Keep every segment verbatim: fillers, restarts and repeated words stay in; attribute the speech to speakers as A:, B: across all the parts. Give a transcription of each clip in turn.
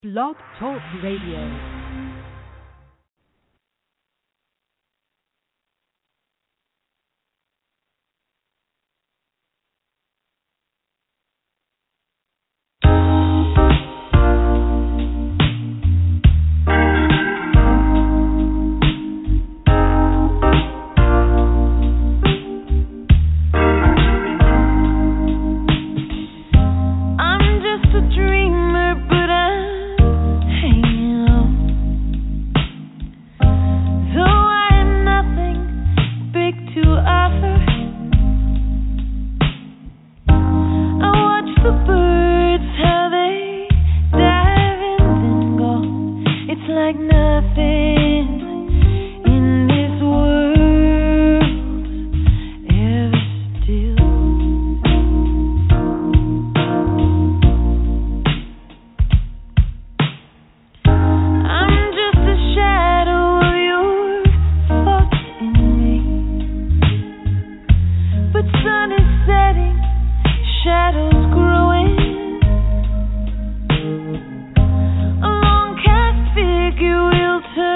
A: Blog Talk Radio.
B: You will turn.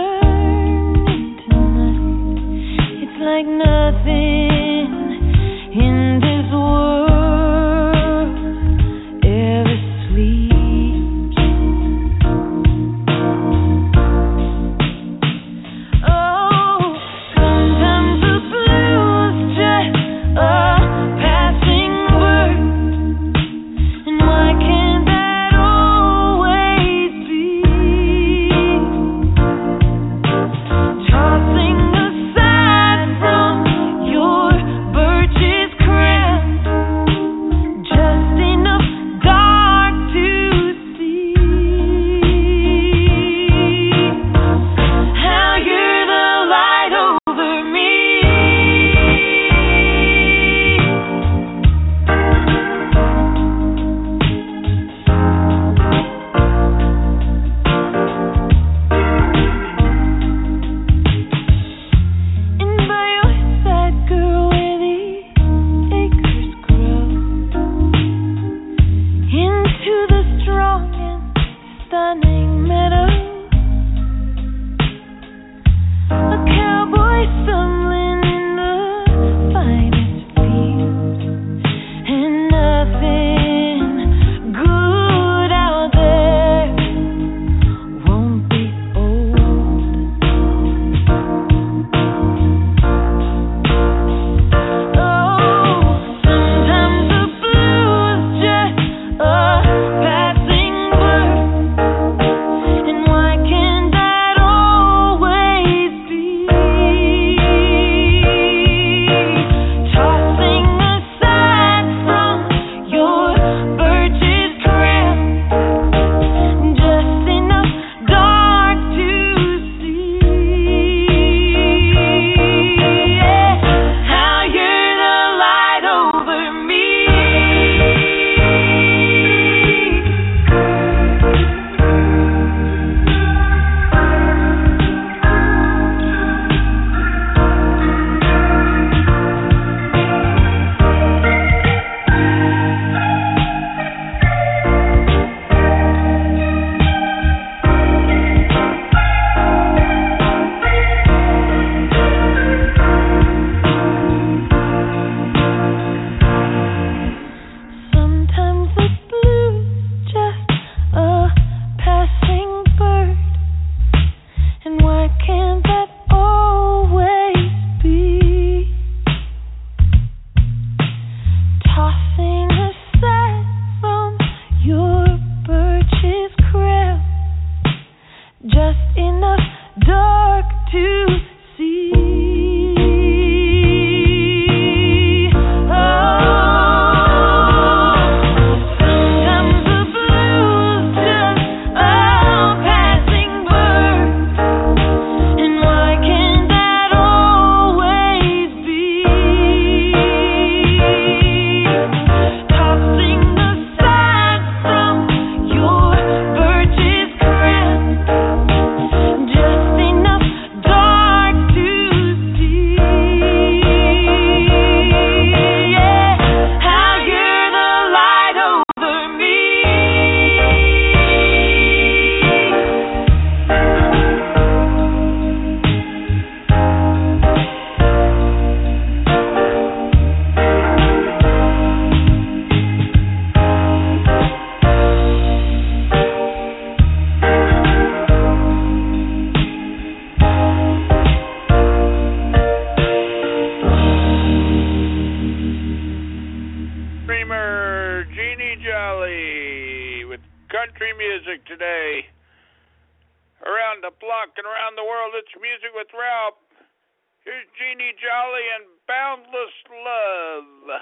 B: Sunday. Around the block and around the world, it's Music with Ralph. Here's Jeannie Jolly and Boundless Love.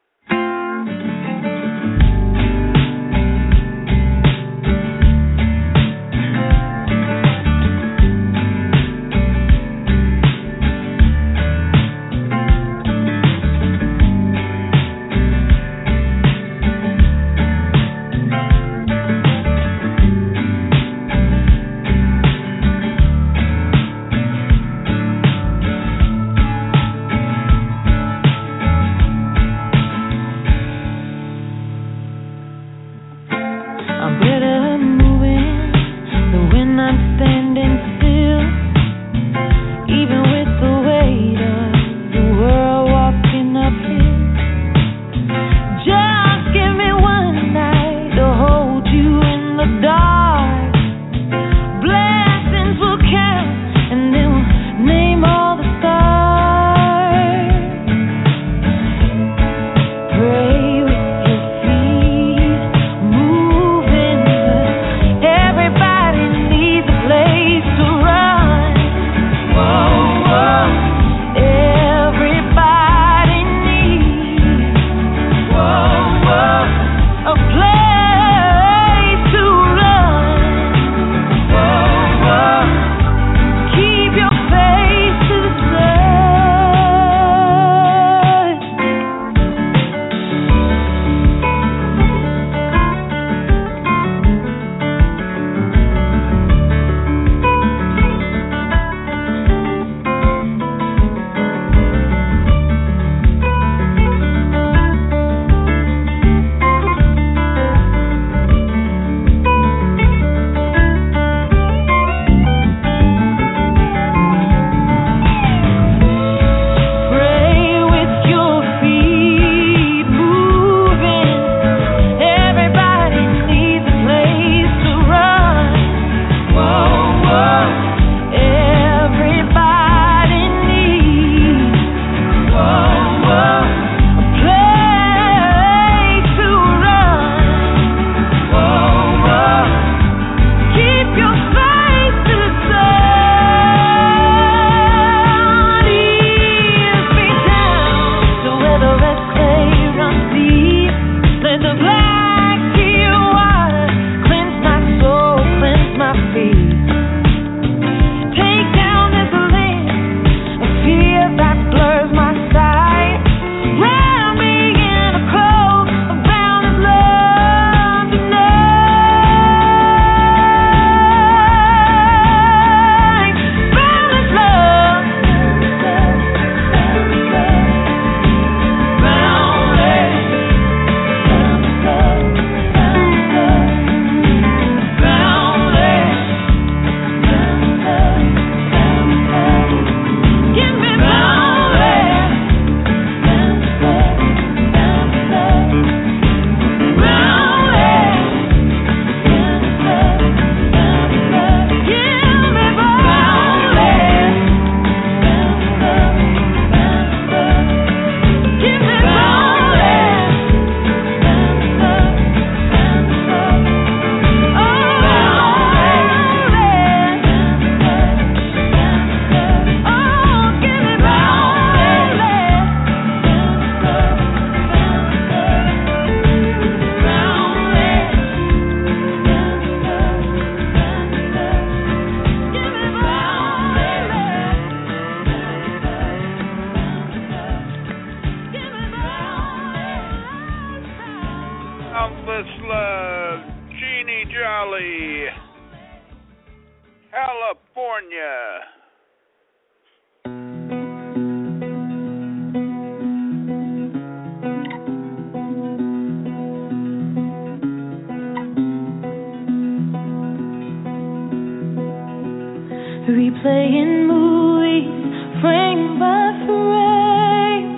C: Replaying movies, frame by frame,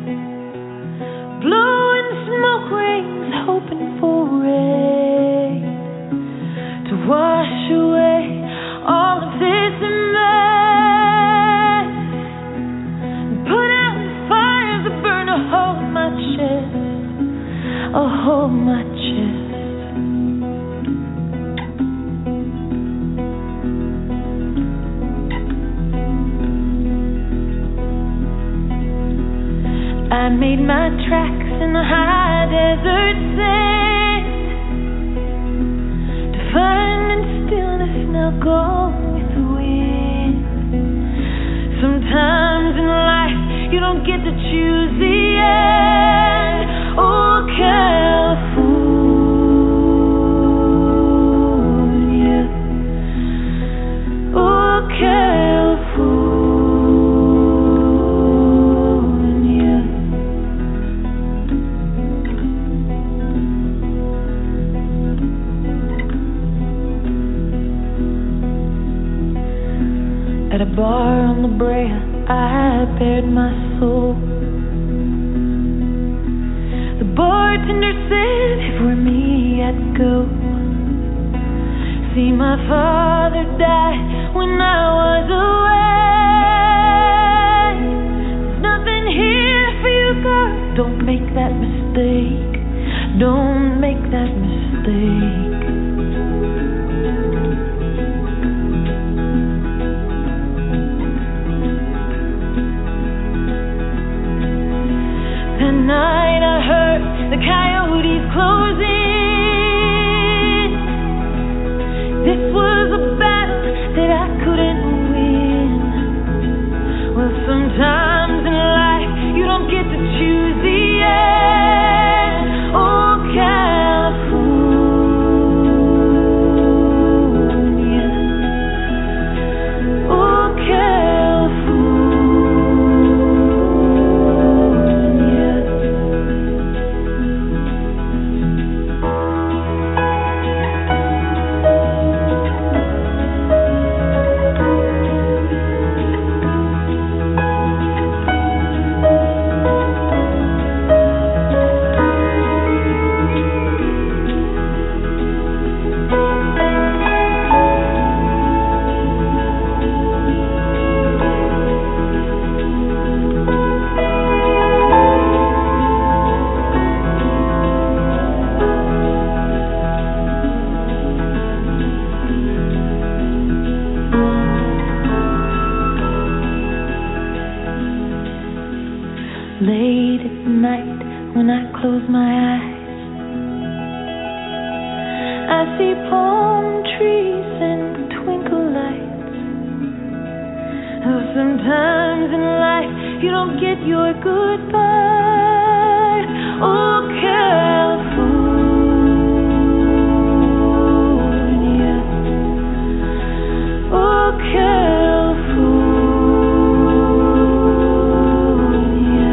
C: blowing smoke rings, hoping for rain to wash away all of this mess, put out the fires that burn a hole in my chest, a hole in my chest. I made my tracks in the high desert sand, defined in stillness, now gone with the wind. Sometimes in life you don't get to choose the end. Oh, California, oh, California. At a bar on La Brea, I bared my soul. The bartender said if were me, I'd go. See my father die when I was away. There's nothing here for you, girl. Don't make that mistake. Don't make that mistake. That night I heard the coyotes closing. This was a battle that I couldn't win. Well, sometimes in life you don't get to choose the end. Oh, California, oh, California. Late at night when I close my eyes, I see palm trees and twinkle lights. Oh, sometimes in life you don't get your goodbye. Oh, California, oh, California,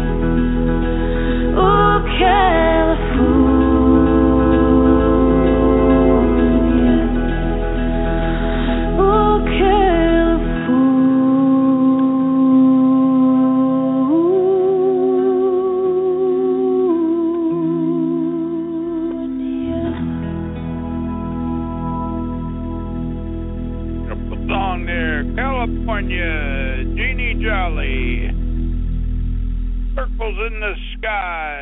C: oh, California, oh, California.
B: Up the song there, California, Jeannie Jolly. Circles in the sky.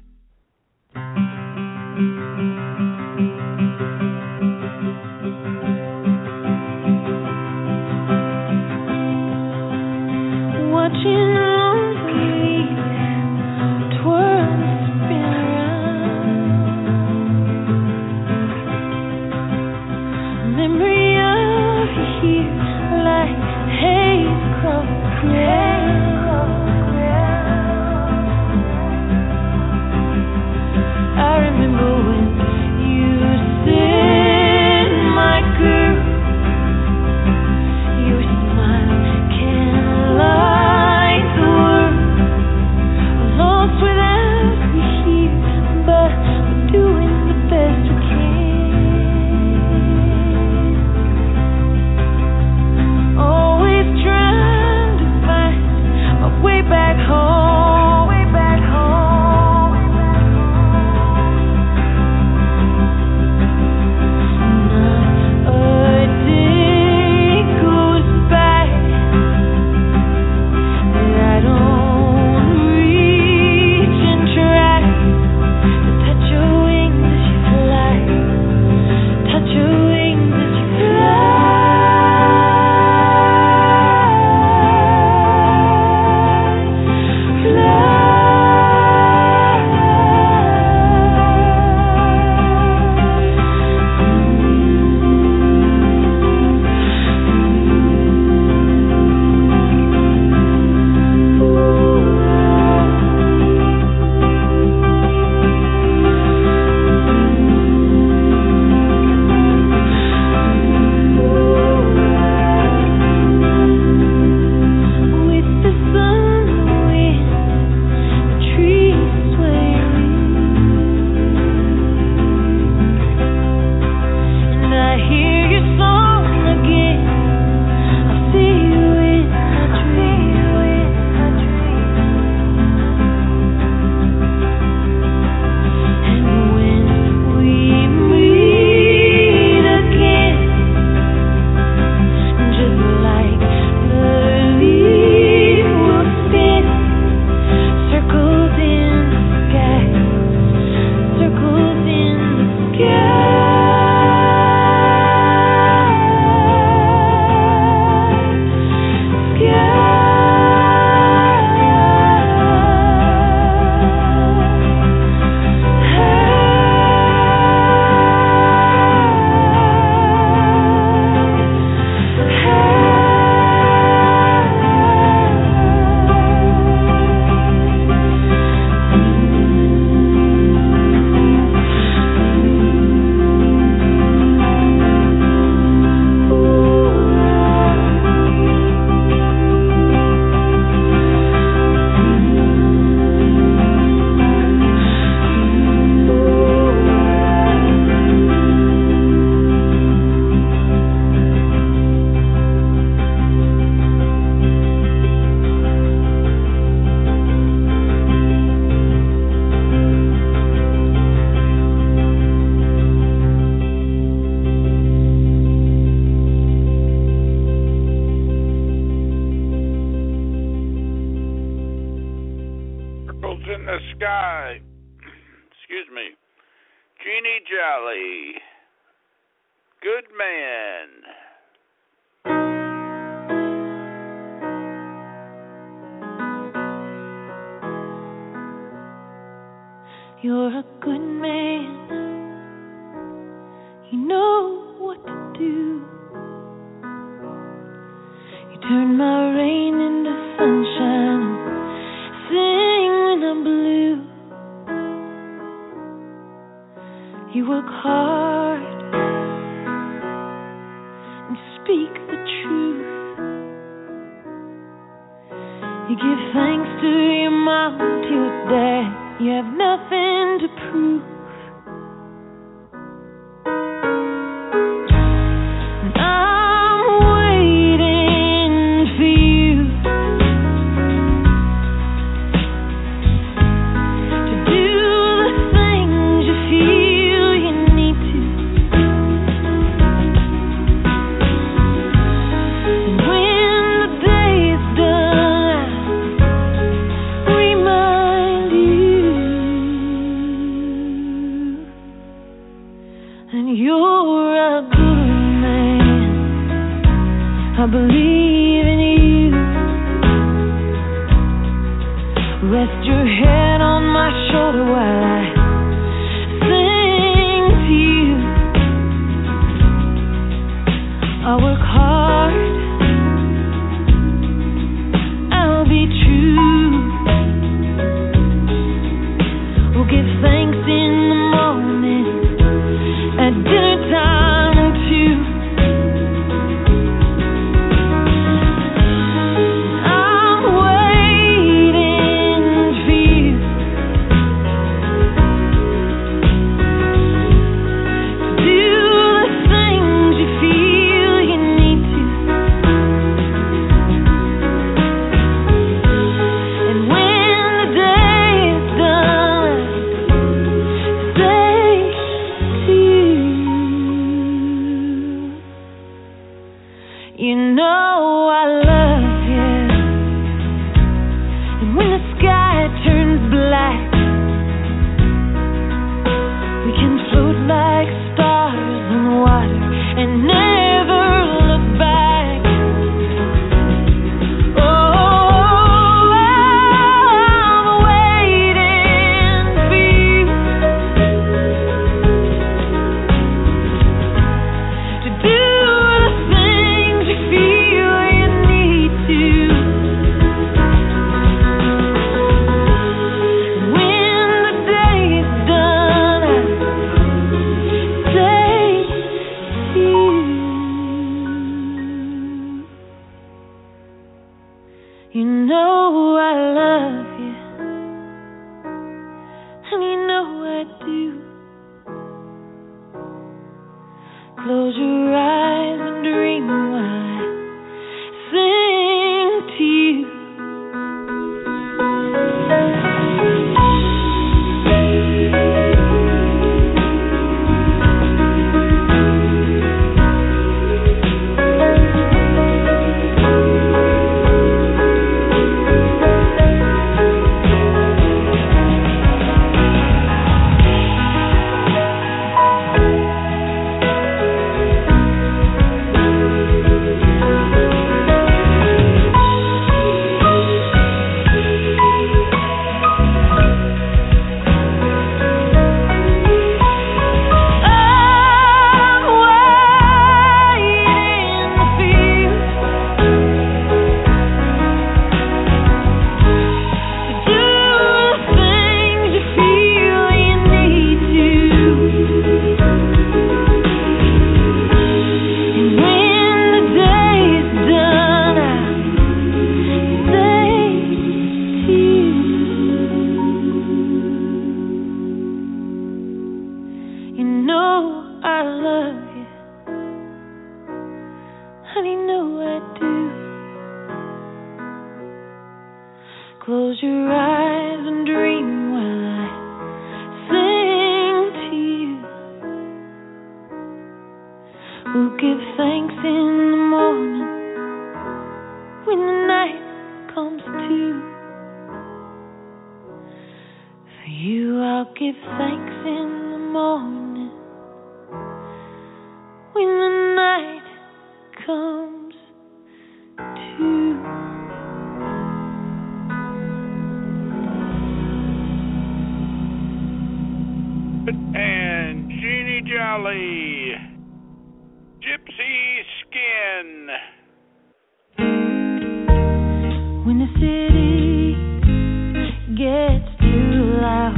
C: Watching lone leaves twirl and spin around. Memory of you here like haze across the ground. I remember when you said, my girl, your smile can light the world. Lost without you here, but we're doing the best we can. Always trying to find
B: Jai, excuse me, Jeannie Jolly, Good Man.
C: You're a good man. You know what to do. You turn my rain into sunshine. Sing when I'm blue. You work hard and speak the truth. You give thanks to your mom, to your dad. You have nothing to prove. And I'm waiting for you to do the things you feel you need to. And when the day is done, I remind you. And you're a good man. I believe in you. Rest your head on my shoulder while I sing to you. I work hard. I'll be true. We'll give thanks in the morning, at dinner time too. I'm waiting for you to do the things you feel you need to. And when the day is done, say to you, you know I love you. And when the sky turns black, we can float like stars on the water and never look back. Oh, I'm waiting for you to do the things you feel you need to. And when the day is done, I say to you, you know I love you, and you know I do. Close your eyes and dream while I sing to you. Close your eyes and dream while I sing to you. We'll give thanks in the morning when the night comes to. For give thanks in the morning when the night comes to.
B: And Jeannie Jolly, Gypsy Skin.
C: When the city gets too loud,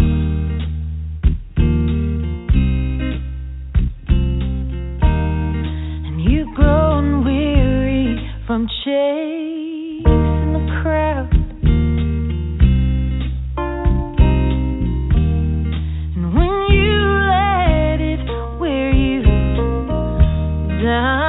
C: and you've grown weary from chasing the crowd, and when you let it wear you down,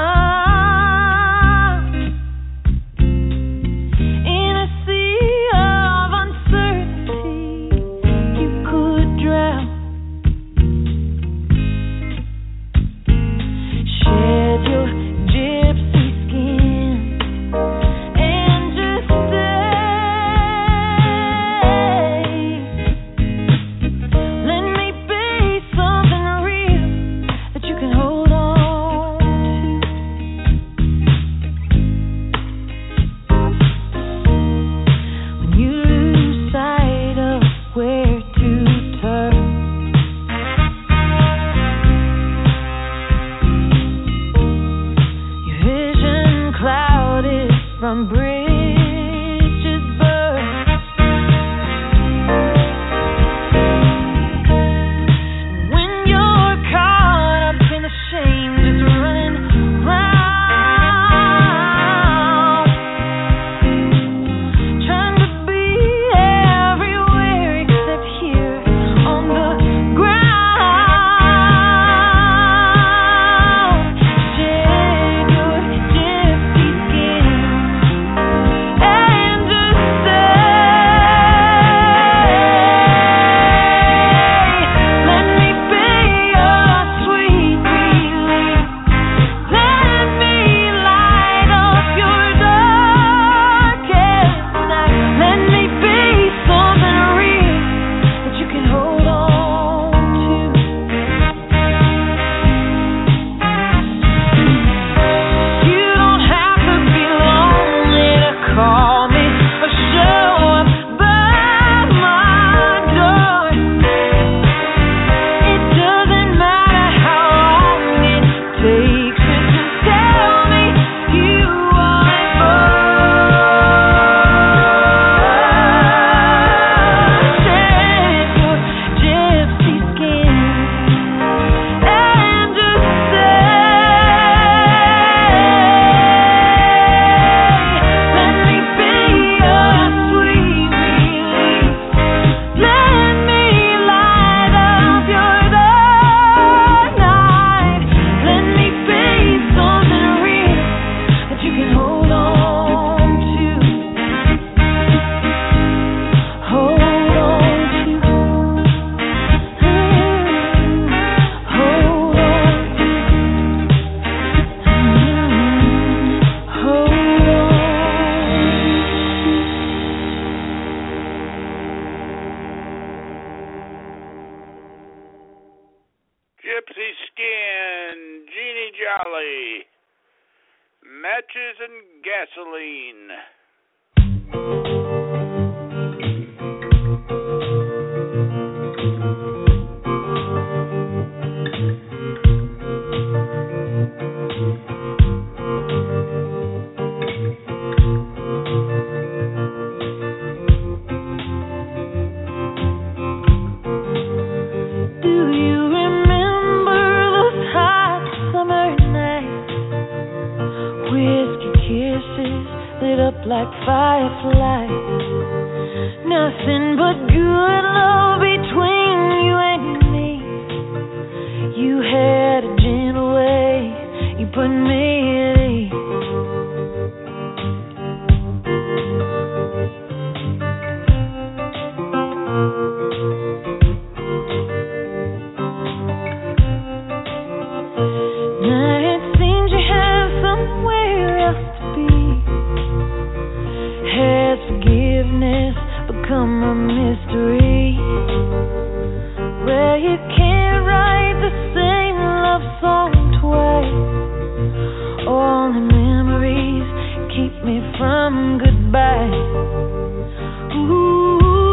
C: from bridges burn. When you're caught up in the shame, just running round, trying to be everywhere except here on the ground. Shed your gypsy skin and just say, let me be your sweet relief. Let me light up your darkest night. Let me be something real that you can hold on to. You don't have to be lonely to call me or show up by my door. It doesn't matter how long it takes to tell me you aren't bored. Shed your gypsy skin and just say, let me be your sweet relief. Let me light up your dark night. Let me be something real that you can hold on to. Hold on to. Hold on to. Hold on.
B: Gypsy Skin, Jeannie Jolly, Matches and Gasoline.
C: Do you remember those hot summer nights? Whiskey kisses lit up like fireflies. Nothing but good love between you and me. You had a gentle way, you put me at ease. Now it seems you have somewhere else to be. Has forgiveness become a mystery? keep me from goodbye. Ooh.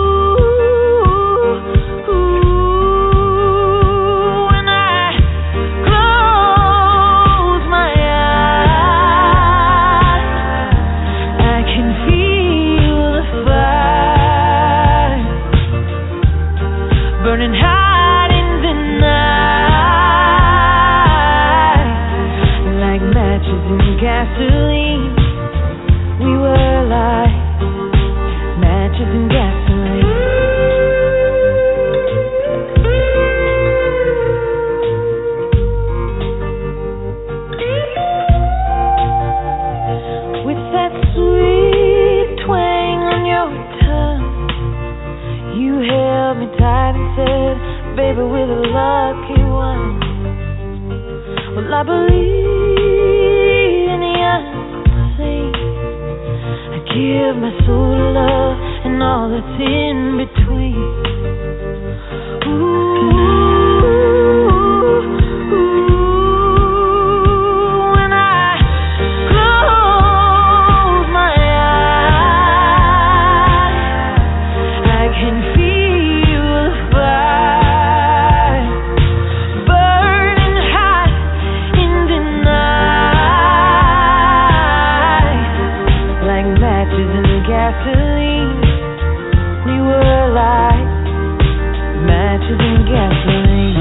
C: I believe in the unseen. I give my soul to love and all that's in between. Ooh, ooh, when I close my eyes, I can feel the fire burning hot in the night, like matches in gasoline. We were like matches in gasoline.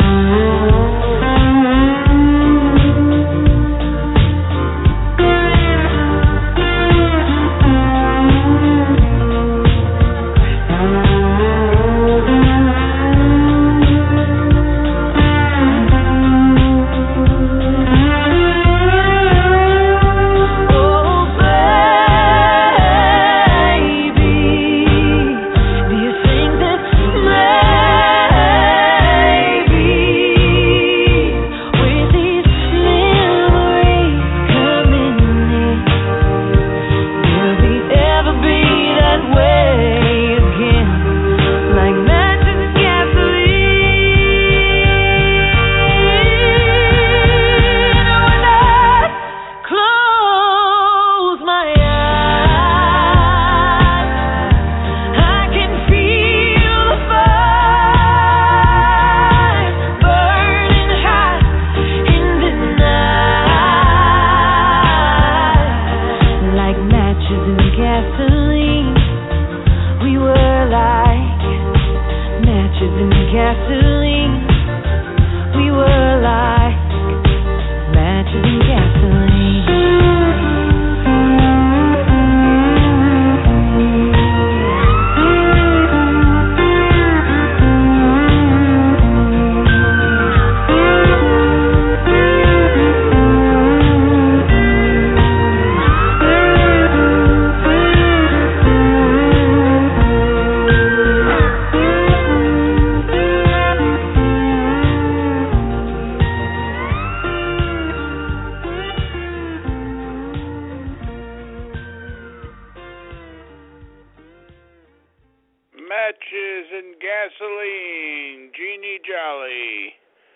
B: Matches and Gasoline, Jeannie Jolly,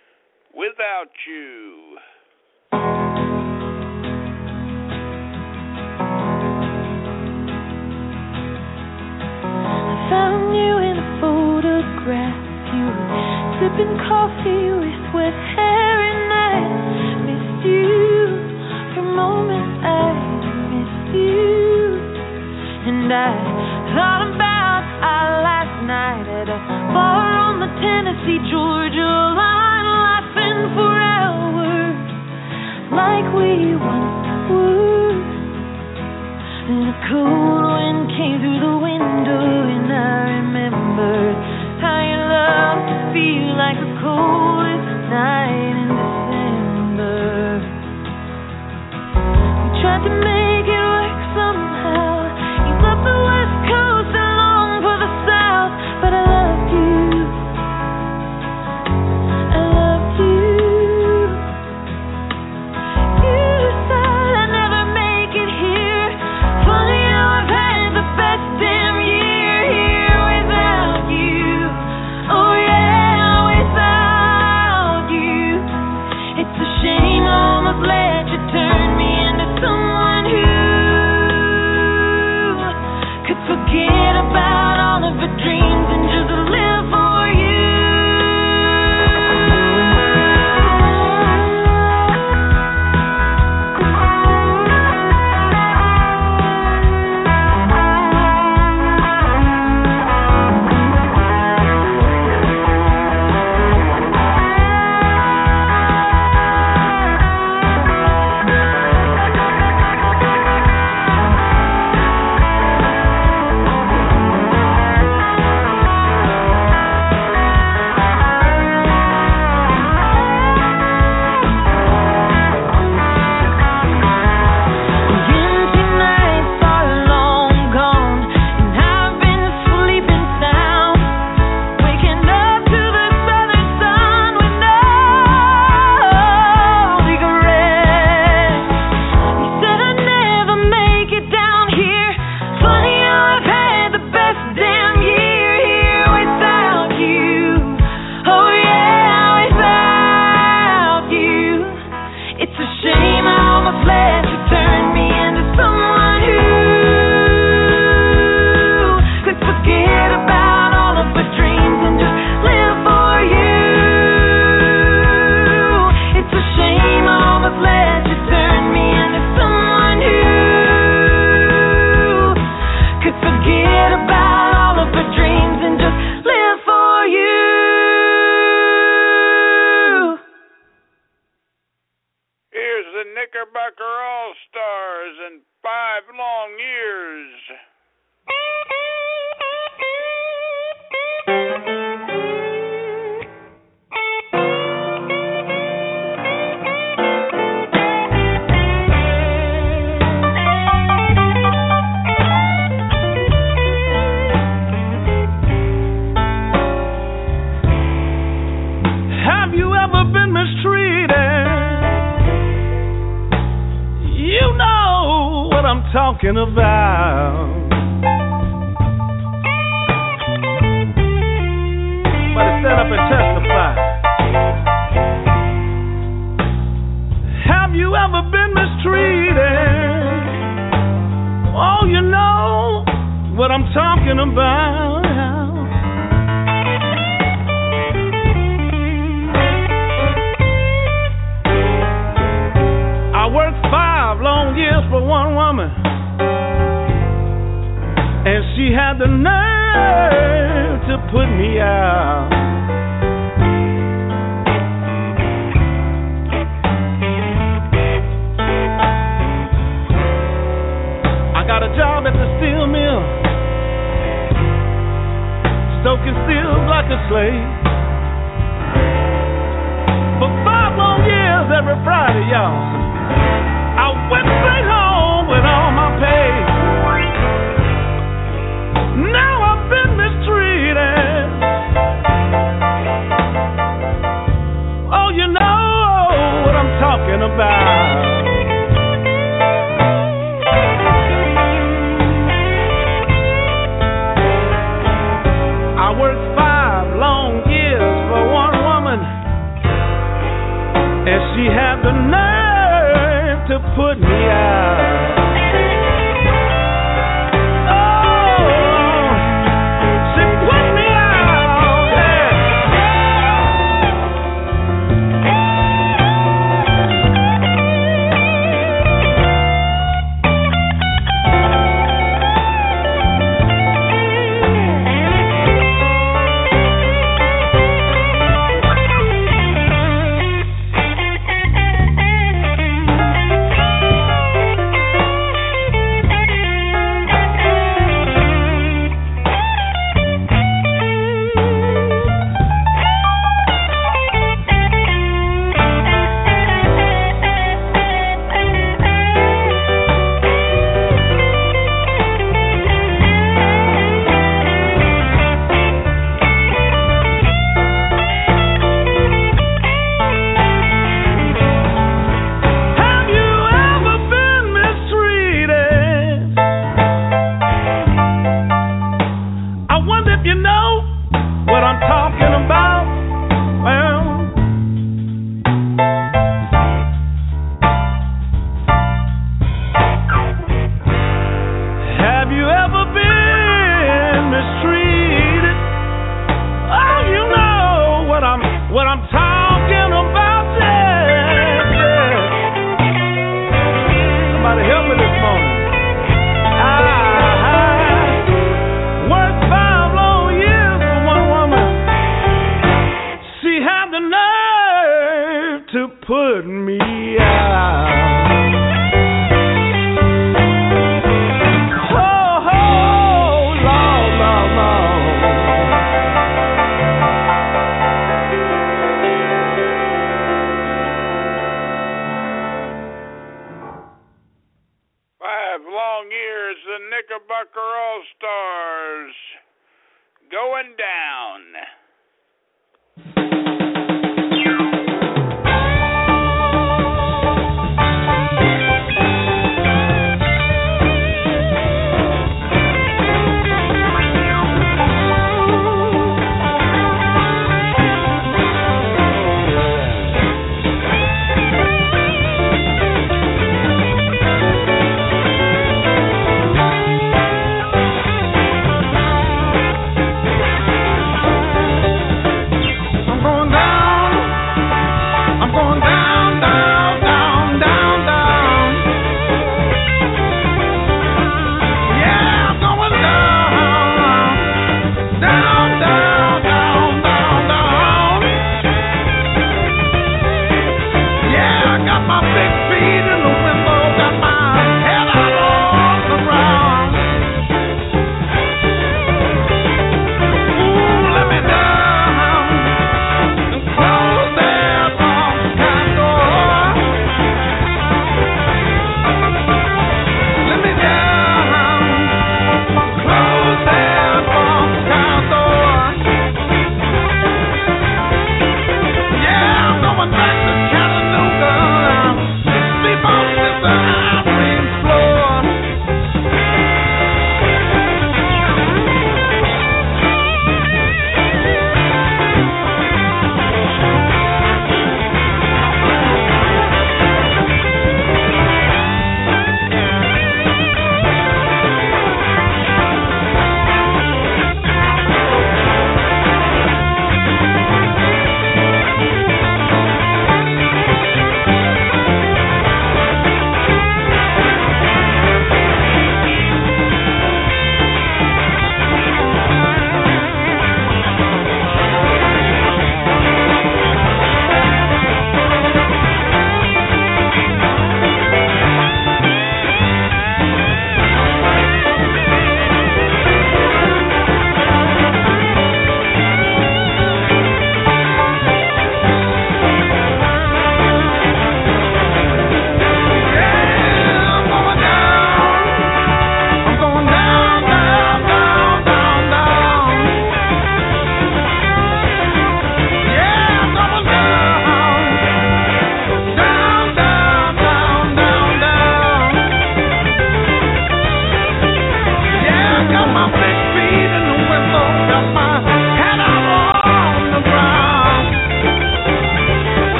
B: Without You.
C: I found you in a photograph. You were sipping coffee with wet hair, and I missed you. For moments I missed you, and I thought about our last night at a bar on the Tennessee Georgia line, laughing for hours like we once were. And a cold wind came through the window, and I remembered how your love could feel like the coldest night in December. We tried to make it work somehow. You left the West Coast and longed for the South, but I loved you. I loved you. You said I'd never make it here. Funny how I've had the best damn year here without you. Oh yeah, without you. It's a shame I almost let you turn me into someone who
B: All-Stars and Five Long Years.
D: Have you ever been mistreated? You know what I'm talking about. Somebody stand up and testify. Have you ever been mistreated? Oh, you know what I'm talking about. I worked five long years for one woman, and she had the nerve to put me out. I got a job at the steel mill, stoking steel like a slave. For five long years every Friday, y'all, I went straight home with all my pay. Now I've been mistreated. Oh, you know what I'm talking about. I worked five long years for one woman, and she had the nerve to put me out. Oh, she put me out, yeah.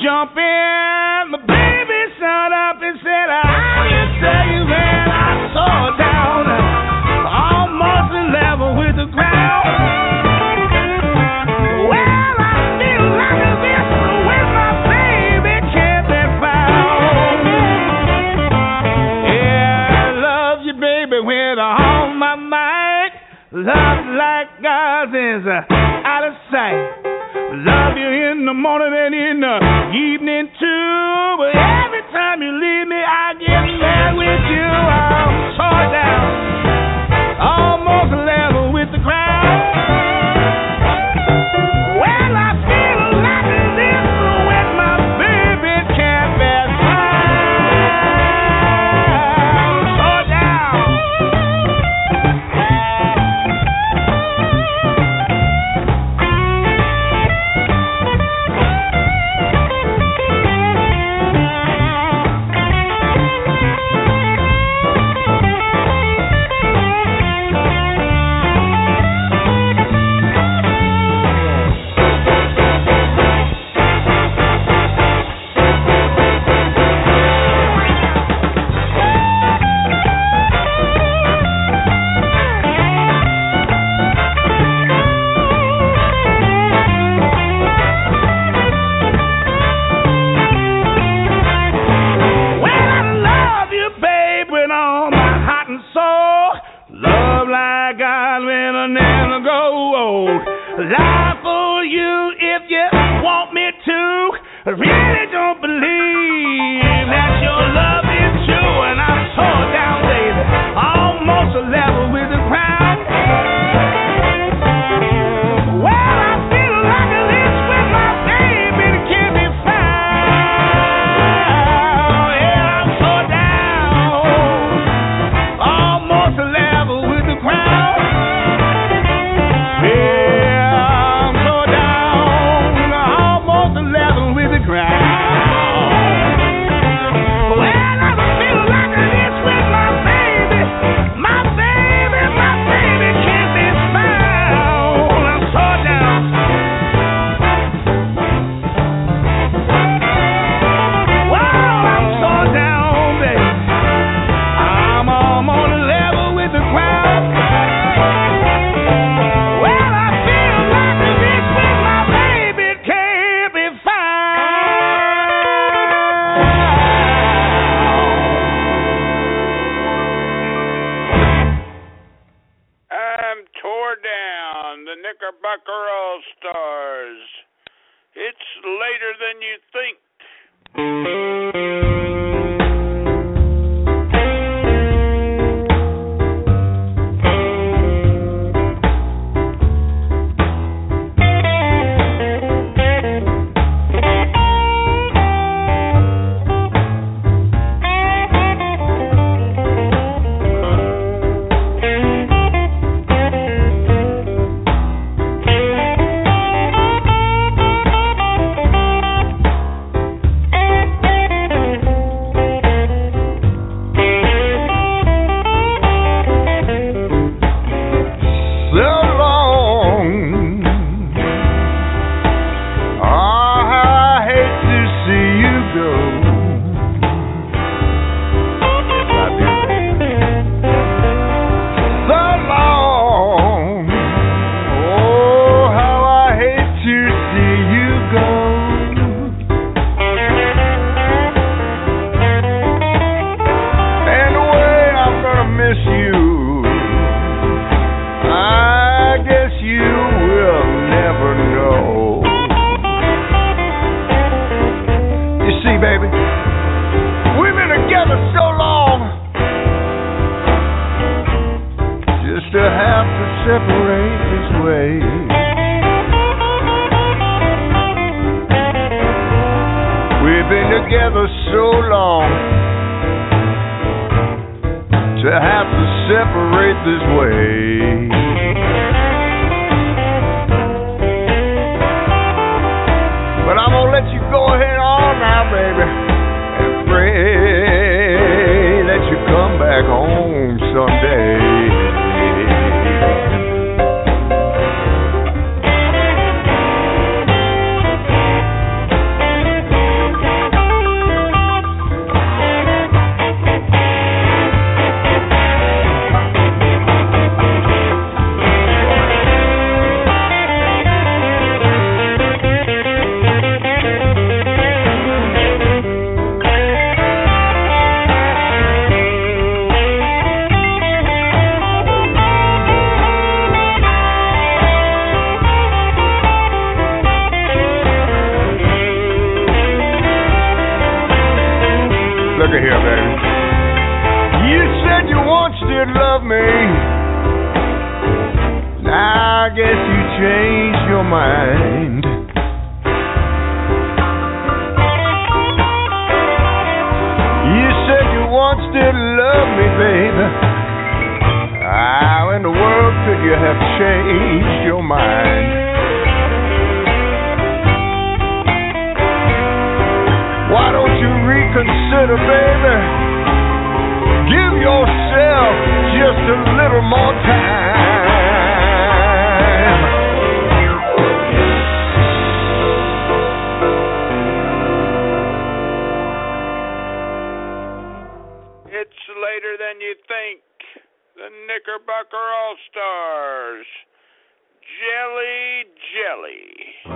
D: jump in. My baby stood up and said, I can tell you that I saw her down almost in level with the ground. Well, I feel like this when my baby can't be found. Yeah, I love you, baby, with all my might. Love like God's is out of sight. Love you in the morning and in the evening too. But every time you leave me, I get mad with you. I'm tore down, almost level with the ground. Well, I feel like this when my baby can't be found. Tore down. Lie for you if you want me to. I really don't believe that your love is true. And I'm tore down, baby, almost a level with the ground. Well, I feel like this when my baby can't be found. Yeah, I'm tore down, almost a level with the ground.
B: Knickerbocker All-Stars. It's later than you think.
E: Look at here, baby. You said you once did love me. Now I guess you changed your mind. You said you once did love me, baby. How in the world could you have changed your mind? Why don't you reconsider, baby? Give yourself just a little more time.
B: It's later than you think. The Knickerbocker All-Stars. Jelly, jelly.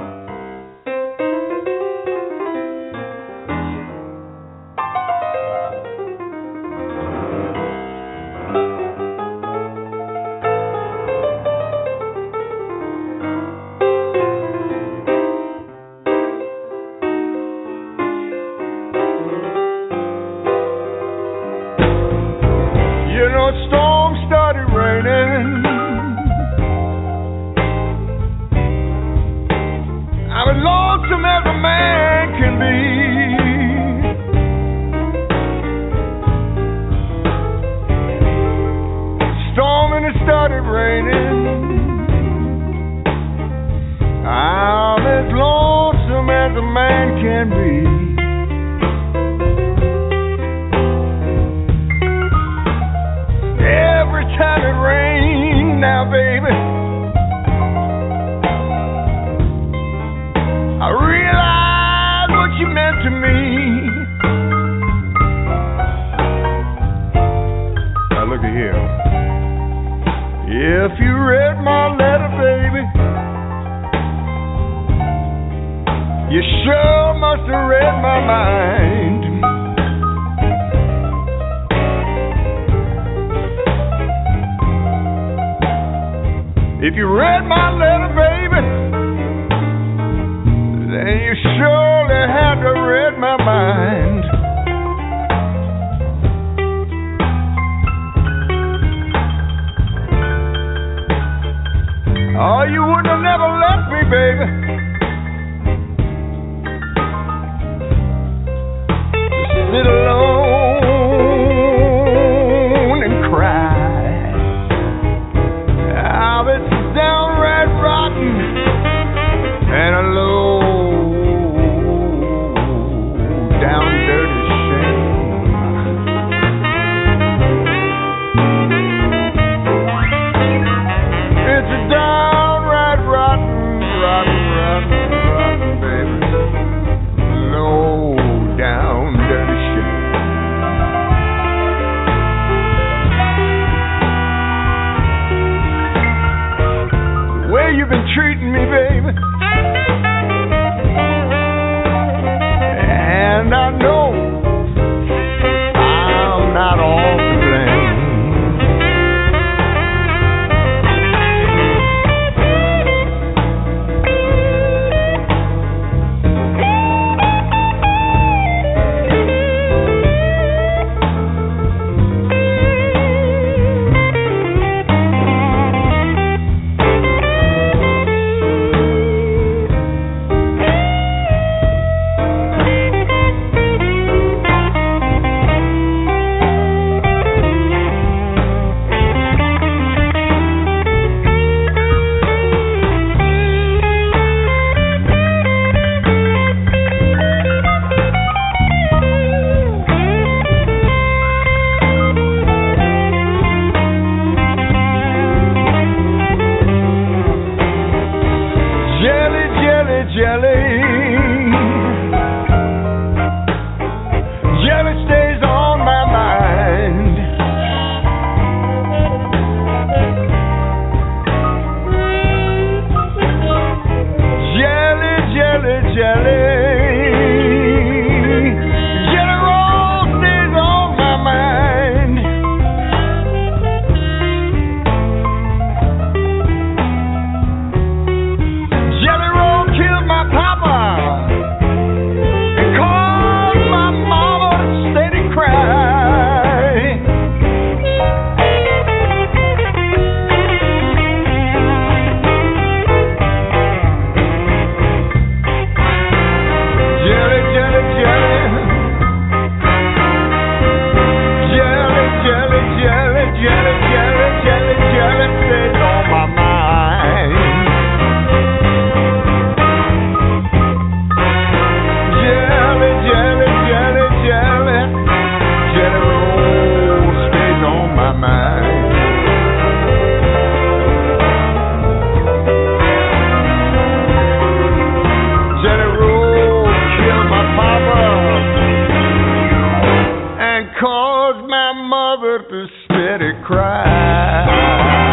E: mother to steady cry.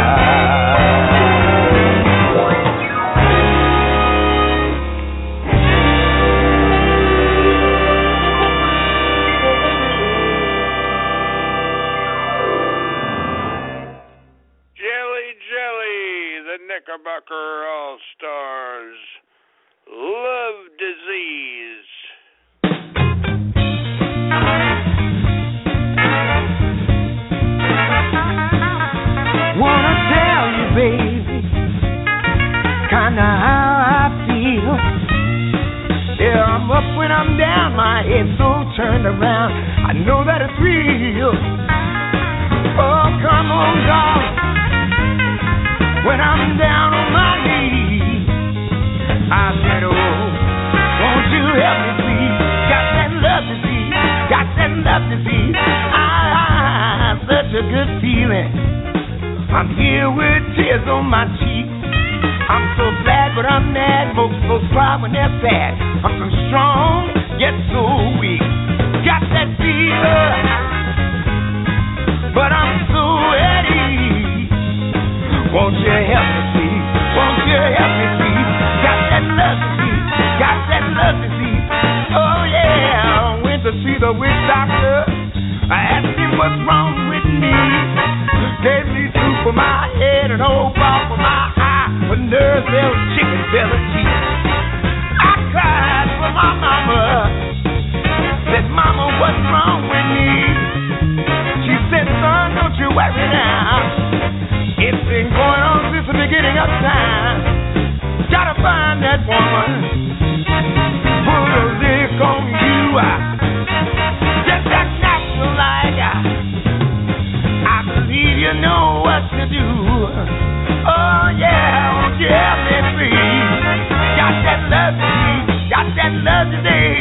B: Knickerbocker All-Stars, Love Disease.
F: Wanna tell you, baby, kinda how I feel. Yeah, I'm up when I'm down, my head's so turned around. I know that it's real. Oh, come on, darling. When I'm down on my knees, I said, oh, won't you help me, please? Got that love disease, got that love disease. Ah, such a good feeling. I'm here with tears on my cheeks. I'm so glad, but I'm mad. Most folks cry when they're sad. I'm so strong, yet so weak. Got that fever, but I'm so at ease. Won't you help me, please? Won't you help me, please? Got that love disease, got that love disease. Oh yeah, I went to see the witch doctor. I asked him what's wrong with me. Gave me soup for my head and old ball for my eye. With nerves, there was chicken belly teeth. I cried for my mama. Said, Mama, what's wrong with me? She said, son, don't you worry now. It's been going on since the beginning of time. Gotta find that woman. Put a lick on you. Just that natural like. I believe you know what to do. Oh yeah, won't you help me please? Got that love today. Got that love today.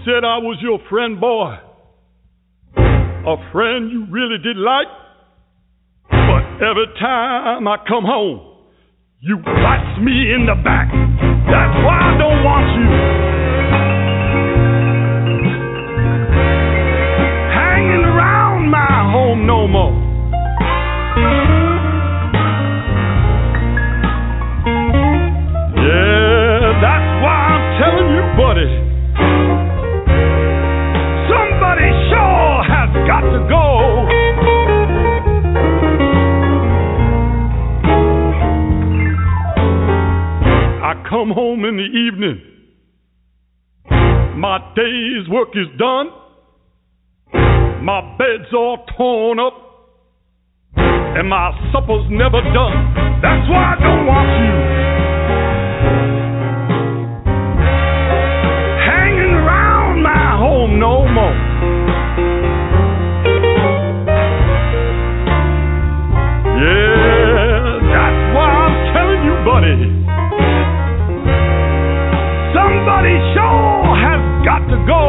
G: said I was your friend, boy. A friend you really did like. But every time I come home, you bites me in the back. That's why I don't want you hanging around my home no more. Yeah, that's why I'm telling you, buddy. Somebody sure has got to go. I come home in the evening. My day's work is done. My bed's all torn up. And my supper's never done. That's why I don't want you hanging around my home no more. Yeah, that's why I'm telling you, buddy. Somebody sure has got to go.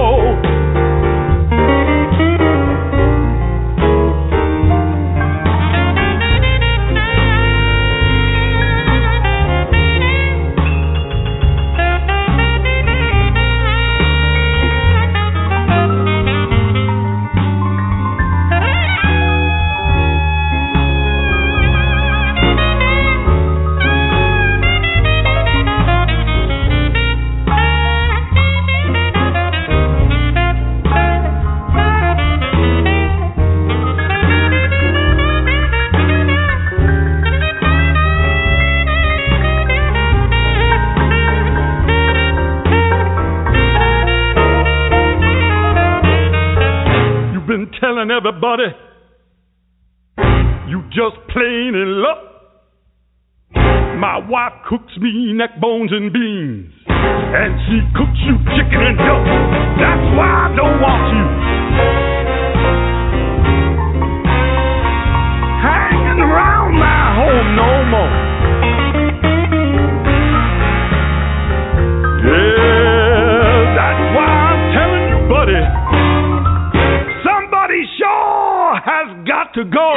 G: Telling everybody you just plain in love. My wife cooks me neck bones and beans, and she cooks you chicken and duck. That's why I don't want you hanging around my home no more. Yeah, that's why I'm telling you, buddy. Somebody sure has got to go.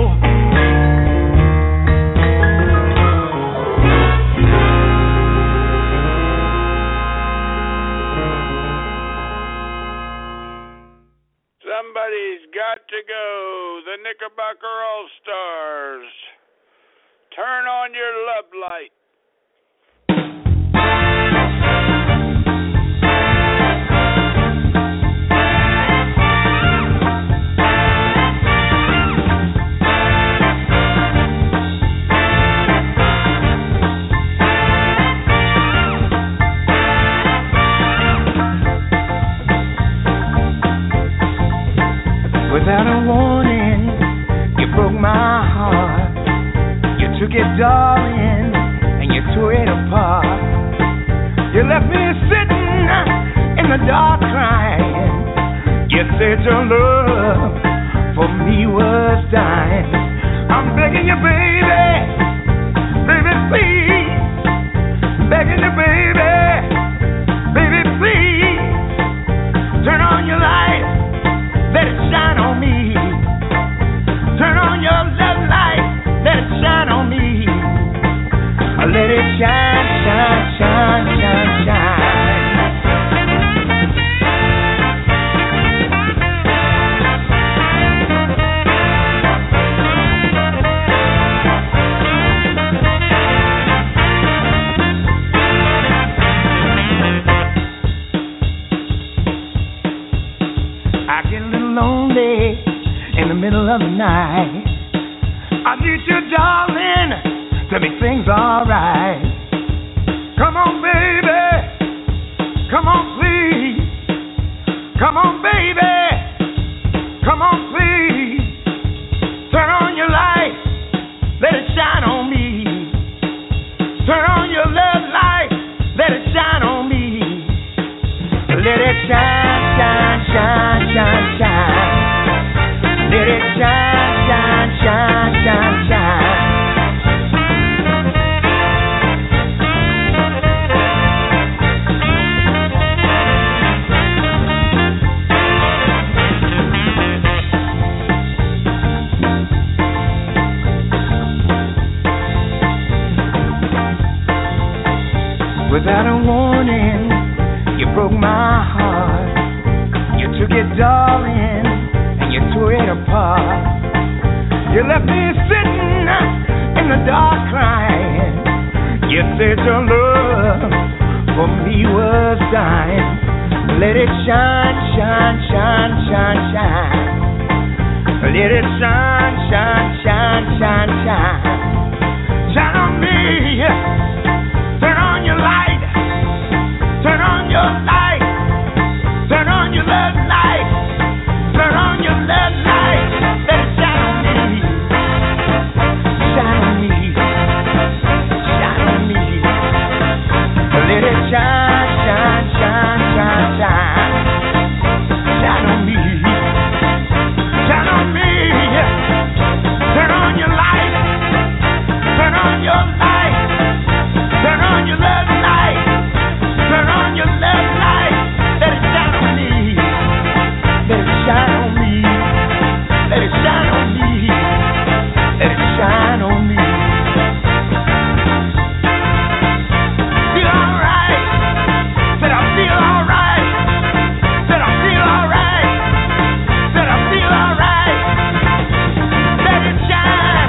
B: Somebody's got to go. The Knickerbocker All-Stars. Turn on your love light.
F: Without a warning, you broke my heart. You took it, darling, and you tore it apart. You left me sitting in the dark crying. You said your love for me was dying. I'm begging you, baby, baby, please. Begging you, baby, baby, please. Turn on your light. Let it shine on me. Turn on your love light. Let it shine on me. Let it shine, shine, shine, shine, shine. I get a little lonely in the middle of the night. I need you, darling, to make things alright. Come on, baby. Come on, please. Come on, baby. Come on, please. Turn on your light. Let it shine on me. Turn on your love light. Let it shine on me. Let it shine, shine, shine, shine, shine. Let it shine, shine, shine, shine, shine. me was dying. Let it shine, shine, shine, shine, shine. Let it shine, shine, shine, shine, shine. Shine on me. Turn on your light. Turn on your light. Turn on your love light. Turn on your love light. Let it shine on me. Shine on me. Shine on me. Let it shine, shine, shine, shine, shine. Shine on me. Shine on me. Turn on your light. Turn on your light. Turn on your love light. Turn on your love light. Let it shine on me. Let it shine on me. Let it shine on me. Let it shine on me. Feel alright. Said I feel alright. Said I feel alright. Said I feel alright. Let it shine.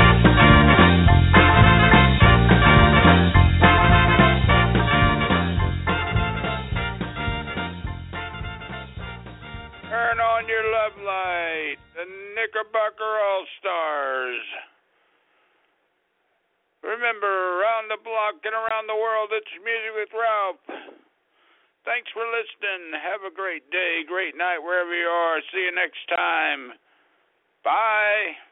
B: Turn on your love light. The Knickerbocker All-Stars. Remember, around the block and around the world, it's Music with Ralph. Thanks for listening. Have a great day, great night, wherever you are. See you next time. Bye.